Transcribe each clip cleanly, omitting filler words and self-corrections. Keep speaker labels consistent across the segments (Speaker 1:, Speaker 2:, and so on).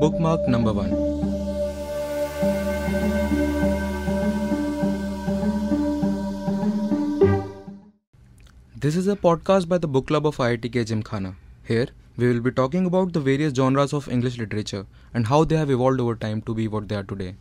Speaker 1: Bookmark number 1. This is a podcast by the Book Club of IIT Gymkhana. Here, we will be talking about the various genres of English literature and how they have evolved over time to be what they are today.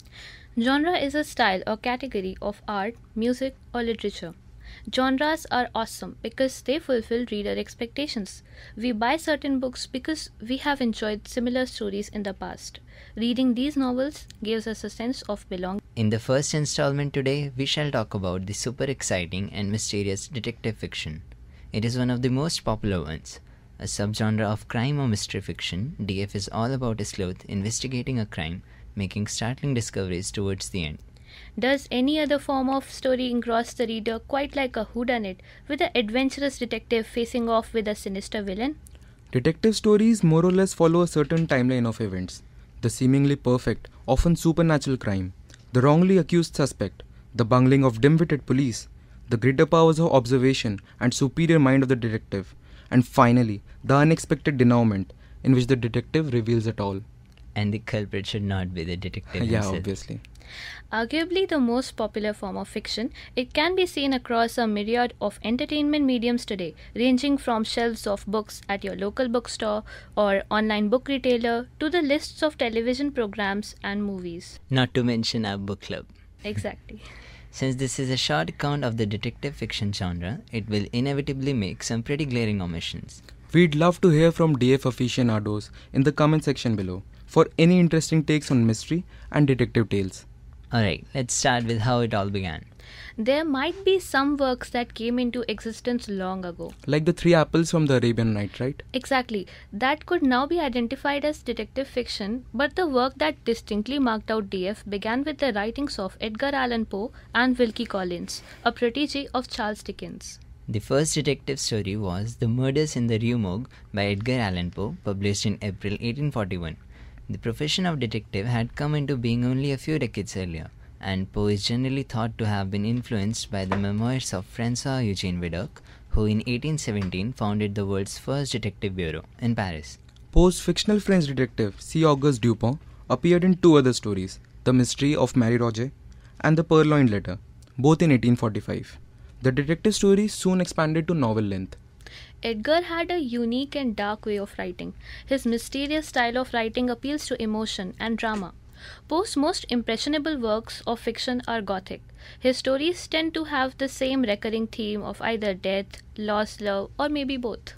Speaker 2: Genre is a style or category of art, music, or literature. Genres are awesome because they fulfill reader expectations. We buy certain books because we have enjoyed similar stories in the past. Reading these novels gives us a sense of belonging.
Speaker 3: In the first installment today, we shall talk about the super exciting and mysterious detective fiction. It is one of the most popular ones. A subgenre of crime or mystery fiction, DF is all about a sleuth investigating a crime, making startling discoveries towards the end.
Speaker 2: Does any other form of story engross the reader quite like a whodunit, with an adventurous detective facing off with a sinister villain?
Speaker 1: Detective stories more or less follow a certain timeline of events. The seemingly perfect, often supernatural crime, the wrongly accused suspect, the bungling of dim-witted police, the greater powers of observation and superior mind of the detective, and finally, the unexpected denouement in which the detective reveals it all.
Speaker 3: And the culprit should not be the detective
Speaker 1: Yeah,
Speaker 3: himself.
Speaker 1: obviously.
Speaker 2: Arguably the most popular form of fiction, it can be seen across a myriad of entertainment mediums today, ranging from shelves of books at your local bookstore or online book retailer to the lists of television programs and movies.
Speaker 3: Not to mention our book club.
Speaker 2: Exactly.
Speaker 3: Since this is a short account of the detective fiction genre, it will inevitably make some pretty glaring omissions.
Speaker 1: We'd love to hear from DF aficionados in the comment section below for any interesting takes on mystery and detective tales.
Speaker 3: Alright, let's start with how it all began.
Speaker 2: There might be some works that came into existence long ago.
Speaker 1: Like the three apples from the Arabian Night, right?
Speaker 2: Exactly. That could now be identified as detective fiction, but the work that distinctly marked out DF began with the writings of Edgar Allan Poe and Wilkie Collins, a protege of Charles Dickens.
Speaker 3: The first detective story was The Murders in the Rue Morgue by Edgar Allan Poe, published in April 1841. The profession of detective had come into being only a few decades earlier, and Poe is generally thought to have been influenced by the memoirs of François Eugene Vidocq, who in 1817 founded the world's first detective bureau in Paris.
Speaker 1: Poe's fictional French detective C. Auguste Dupont appeared in two other stories, The Mystery of Marie Roget and The Purloined Letter, both in 1845. The detective stories soon expanded to novel length.
Speaker 2: Edgar had a unique and dark way of writing. His mysterious style of writing appeals to emotion and drama. Poe's most impressionable works of fiction are Gothic. His stories tend to have the same recurring theme of either death, lost love, or maybe both.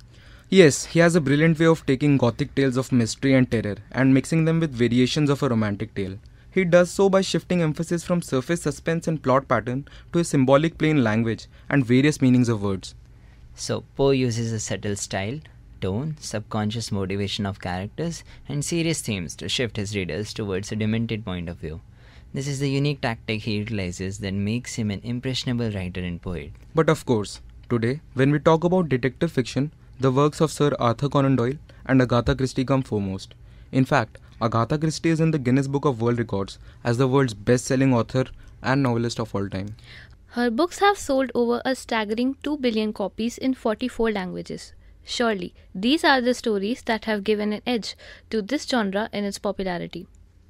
Speaker 1: Yes, he has a brilliant way of taking Gothic tales of mystery and terror and mixing them with variations of a romantic tale. He does so by shifting emphasis from surface suspense and plot pattern to a symbolic plain language and various meanings of words.
Speaker 3: So, Poe uses a subtle style, tone, subconscious motivation of characters, and serious themes to shift his readers towards a demented point of view. This is the unique tactic he utilizes that makes him an impressionable writer and poet.
Speaker 1: But of course, today, when we talk about detective fiction, the works of Sir Arthur Conan Doyle and Agatha Christie come foremost. In fact, Agatha Christie is in the Guinness Book of World Records as the world's best-selling author and novelist of all time.
Speaker 2: Her books have sold over a staggering 2 billion copies in 44 languages. Surely, these are the stories that have given an edge to this genre in its popularity.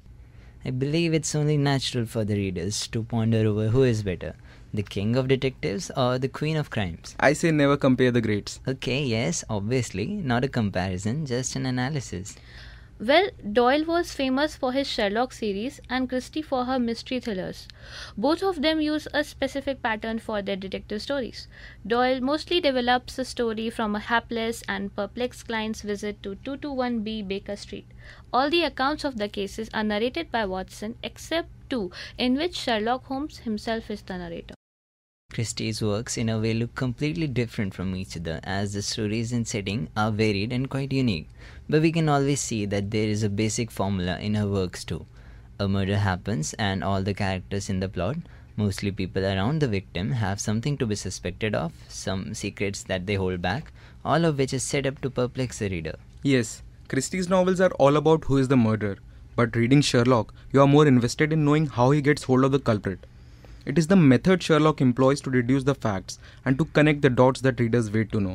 Speaker 3: I believe it's only natural for the readers to ponder over who is better, the king of detectives or the queen of crimes.
Speaker 1: I say never compare the greats.
Speaker 3: Okay, yes, obviously, not a comparison, just an analysis.
Speaker 2: Well, Doyle was famous for his Sherlock series and Christie for her mystery thrillers. Both of them use a specific pattern for their detective stories. Doyle mostly develops a story from a hapless and perplexed client's visit to 221B Baker Street. All the accounts of the cases are narrated by Watson except two, in which Sherlock Holmes himself is the narrator.
Speaker 3: Christie's works in a way look completely different from each other, as the stories and setting are varied and quite unique. But we can always see that there is a basic formula in her works too. A murder happens and all the characters in the plot, mostly people around the victim, have something to be suspected of, some secrets that they hold back, all of which is set up to perplex the reader.
Speaker 1: Yes, Christie's novels are all about who is the murderer, but reading Sherlock, you are more invested in knowing how he gets hold of the culprit. It is the method Sherlock employs to deduce the facts and to connect the dots that readers wait to know.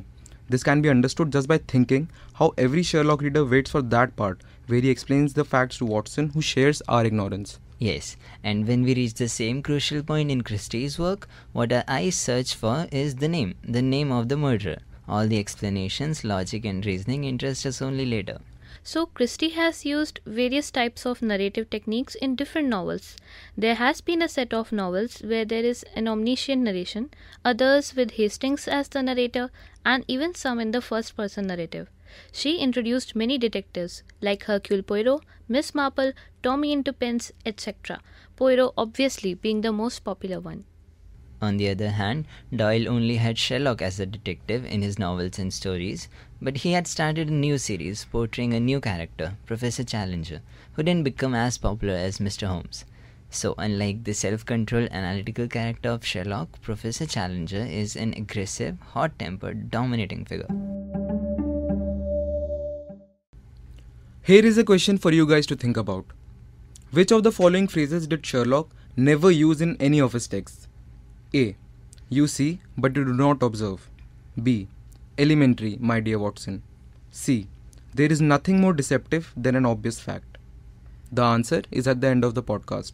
Speaker 1: This can be understood just by thinking how every Sherlock reader waits for that part where he explains the facts to Watson, who shares our ignorance.
Speaker 3: Yes, and when we reach the same crucial point in Christie's work, what our eyes search for is the name of the murderer. All the explanations, logic, and reasoning interest us only later.
Speaker 2: So, Christie has used various types of narrative techniques in different novels. There has been a set of novels where there is an omniscient narration, others with Hastings as the narrator, and even some in the first person narrative. She introduced many detectives like Hercule Poirot, Miss Marple, Tommy into Pence, etc. Poirot obviously being the most popular one.
Speaker 3: On the other hand, Doyle only had Sherlock as a detective in his novels and stories, but he had started a new series portraying a new character, Professor Challenger, who didn't become as popular as Mr. Holmes. So, unlike the self-controlled analytical character of Sherlock, Professor Challenger is an aggressive, hot-tempered, dominating figure.
Speaker 1: Here is a question for you guys to think about. Which of the following phrases did Sherlock never use in any of his texts? A. You see, but you do not observe. B. Elementary, my dear Watson. C. There is nothing more deceptive than an obvious fact. The answer is at the end of the podcast.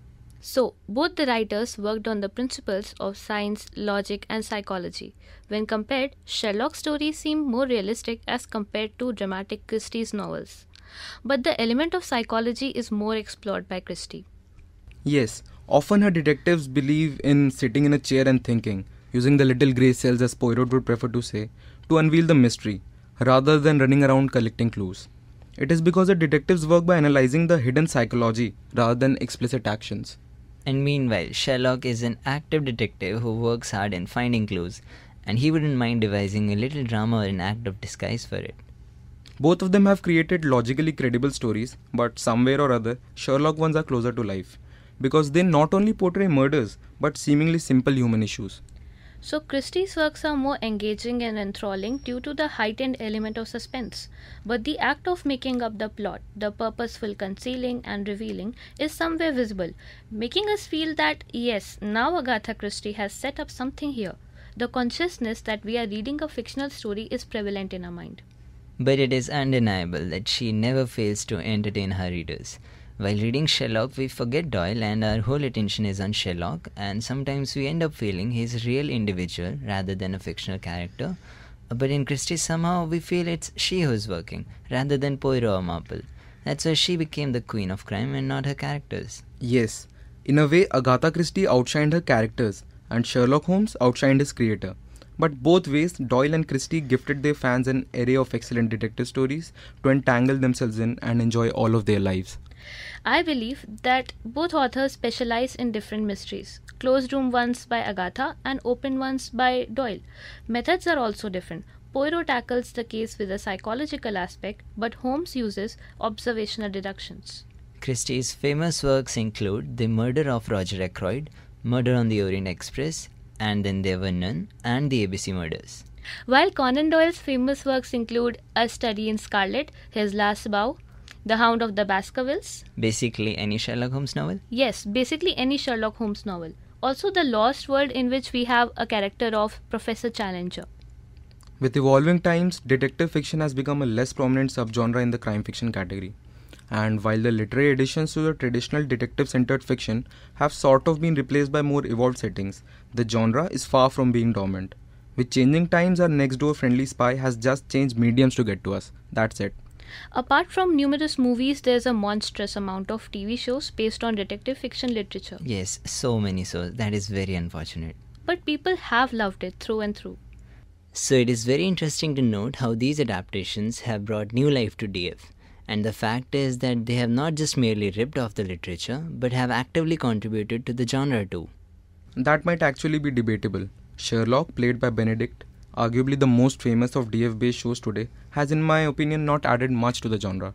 Speaker 2: So, both the writers worked on the principles of science, logic, and psychology. When compared, Sherlock's stories seem more realistic as compared to dramatic Christie's novels. But the element of psychology is more explored by Christie.
Speaker 1: Yes, often her detectives believe in sitting in a chair and thinking, using the little grey cells, as Poirot would prefer to say, to unveil the mystery, rather than running around collecting clues. It is because the detectives work by analyzing the hidden psychology rather than explicit actions.
Speaker 3: And meanwhile, Sherlock is an active detective who works hard in finding clues, and he wouldn't mind devising a little drama or an act of disguise for it.
Speaker 1: Both of them have created logically credible stories, but somewhere or other, Sherlock ones are closer to life, because they not only portray murders, but seemingly simple human issues.
Speaker 2: So, Christie's works are more engaging and enthralling due to the heightened element of suspense. But the act of making up the plot, the purposeful concealing and revealing, is somewhere visible, making us feel that yes, now Agatha Christie has set up something here. The consciousness that we are reading a fictional story is prevalent in our mind.
Speaker 3: But it is undeniable that she never fails to entertain her readers. While reading Sherlock, we forget Doyle and our whole attention is on Sherlock, and sometimes we end up feeling he's a real individual rather than a fictional character. But in Christie, somehow we feel it's she who's working, rather than Poirot or Marple. That's why she became the queen of crime and not her characters.
Speaker 1: Yes, in a way, Agatha Christie outshined her characters, and Sherlock Holmes outshined his creator. But both ways, Doyle and Christie gifted their fans an array of excellent detective stories to entangle themselves in and enjoy all of their lives.
Speaker 2: I believe that both authors specialize in different mysteries. Closed room ones by Agatha and open ones by Doyle. Methods are also different. Poirot tackles the case with a psychological aspect, but Holmes uses observational deductions.
Speaker 3: Christie's famous works include The Murder of Roger Ackroyd, Murder on the Orient Express, And Then There Were None, and The ABC Murders.
Speaker 2: While Conan Doyle's famous works include A Study in Scarlet, His Last Bow, The Hound of the Baskervilles.
Speaker 3: Basically any Sherlock Holmes novel?
Speaker 2: Yes, basically any Sherlock Holmes novel. Also The Lost World, in which we have a character of Professor Challenger.
Speaker 1: With evolving times, detective fiction has become a less prominent subgenre in the crime fiction category. And while the literary additions to the traditional detective-centered fiction have sort of been replaced by more evolved settings, the genre is far from being dormant. With changing times, our next-door friendly spy has just changed mediums to get to us. That's it.
Speaker 2: Apart from numerous movies, there's a monstrous amount of TV shows based on detective fiction literature.
Speaker 3: Yes, so many so. That is very unfortunate.
Speaker 2: But people have loved it through and through.
Speaker 3: So it is very interesting to note how these adaptations have brought new life to DF. And the fact is that they have not just merely ripped off the literature, but have actively contributed to the genre too.
Speaker 1: That might actually be debatable. Sherlock, played by Benedict, arguably the most famous of DF-based shows today, has in my opinion not added much to the genre.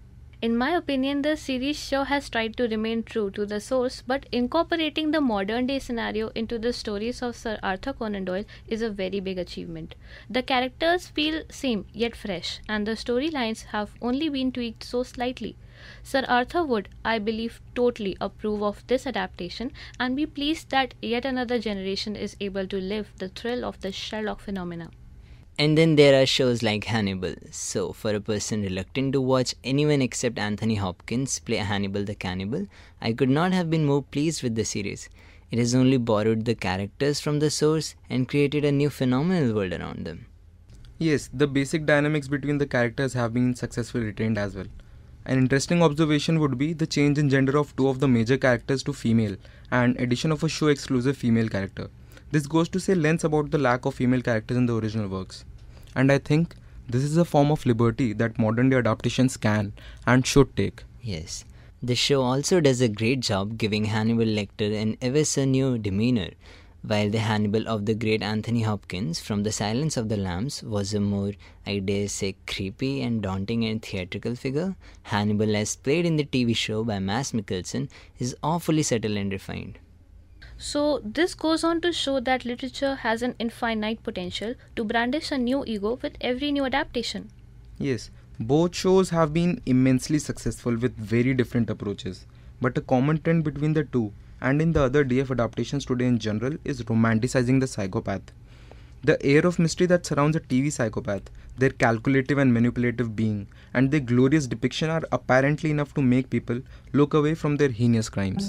Speaker 2: In my opinion, the series show has tried to remain true to the source, but incorporating the modern day scenario into the stories of Sir Arthur Conan Doyle is a very big achievement. The characters feel same yet fresh, and the storylines have only been tweaked so slightly. Sir Arthur would, I believe, totally approve of this adaptation and be pleased that yet another generation is able to live the thrill of the Sherlock phenomena.
Speaker 3: And then there are shows like Hannibal. So, for a person reluctant to watch anyone except Anthony Hopkins play Hannibal the Cannibal, I could not have been more pleased with the series. It has only borrowed the characters from the source and created a new phenomenal world around them.
Speaker 1: Yes, the basic dynamics between the characters have been successfully retained as well. An interesting observation would be the change in gender of two of the major characters to female and addition of a show exclusive female character. This goes to say less about the lack of female characters in the original works. And I think this is a form of liberty that modern day adaptations can and should take.
Speaker 3: Yes. The show also does a great job giving Hannibal Lecter an ever so new demeanor, while the Hannibal of the great Anthony Hopkins from The Silence of the Lambs was a more, I dare say, creepy and daunting and theatrical figure. Hannibal, as played in the TV show by Mads Mikkelsen, is awfully subtle and refined.
Speaker 2: So, this goes on to show that literature has an infinite potential to brandish a new ego with every new adaptation.
Speaker 1: Yes, both shows have been immensely successful with very different approaches, but a common trend between the two and in the other DF adaptations today in general is romanticizing the psychopath. The air of mystery that surrounds a TV psychopath, their calculative and manipulative being, and their glorious depiction are apparently enough to make people look away from their heinous crimes.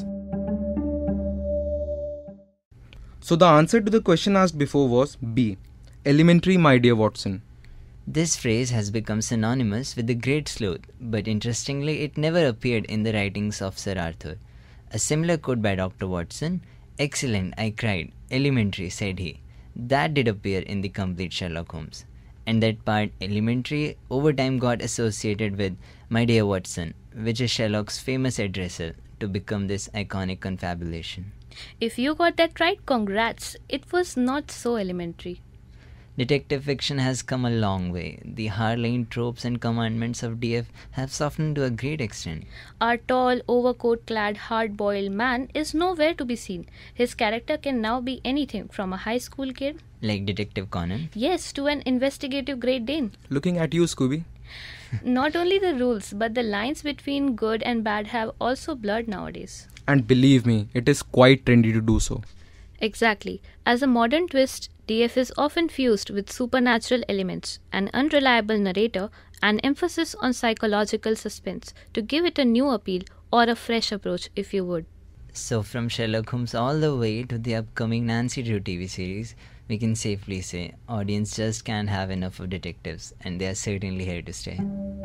Speaker 1: So the answer to the question asked before was B. Elementary, my dear Watson.
Speaker 3: This phrase has become synonymous with the Great Sleuth, but interestingly it never appeared in the writings of Sir Arthur. A similar quote by Dr. Watson, "Excellent, I cried. Elementary," said he. That did appear in the complete Sherlock Holmes. And that part, elementary, over time got associated with "My dear Watson," which is Sherlock's famous addressal, to become this iconic confabulation.
Speaker 2: If you got that right, congrats. It was not so elementary.
Speaker 3: Detective fiction has come a long way. The Harlean tropes and commandments of DF have softened to a great extent.
Speaker 2: Our tall, overcoat-clad, hard-boiled man is nowhere to be seen. His character can now be anything from a high school kid,
Speaker 3: Like Detective Conan.
Speaker 2: yes, to an investigative Great Dane.
Speaker 1: Looking at you, Scooby.
Speaker 2: Not only the rules, but the lines between good and bad have also blurred nowadays.
Speaker 1: And believe me, it is quite trendy to do so.
Speaker 2: Exactly. As a modern twist, DF is often fused with supernatural elements, an unreliable narrator, and emphasis on psychological suspense to give it a new appeal or a fresh approach, if you would.
Speaker 3: So from Sherlock Holmes all the way to the upcoming Nancy Drew TV series, we can safely say audience just can't have enough of detectives, and they are certainly here to stay.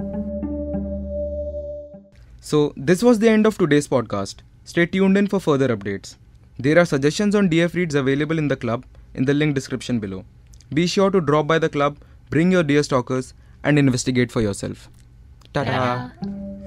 Speaker 1: So this was the end of today's podcast. Stay tuned in for further updates. There are suggestions on DF Reads available in the club in the link description below. Be sure to drop by the club, bring your dear stalkers, and investigate for yourself. Ta-ta!
Speaker 2: Ta-da.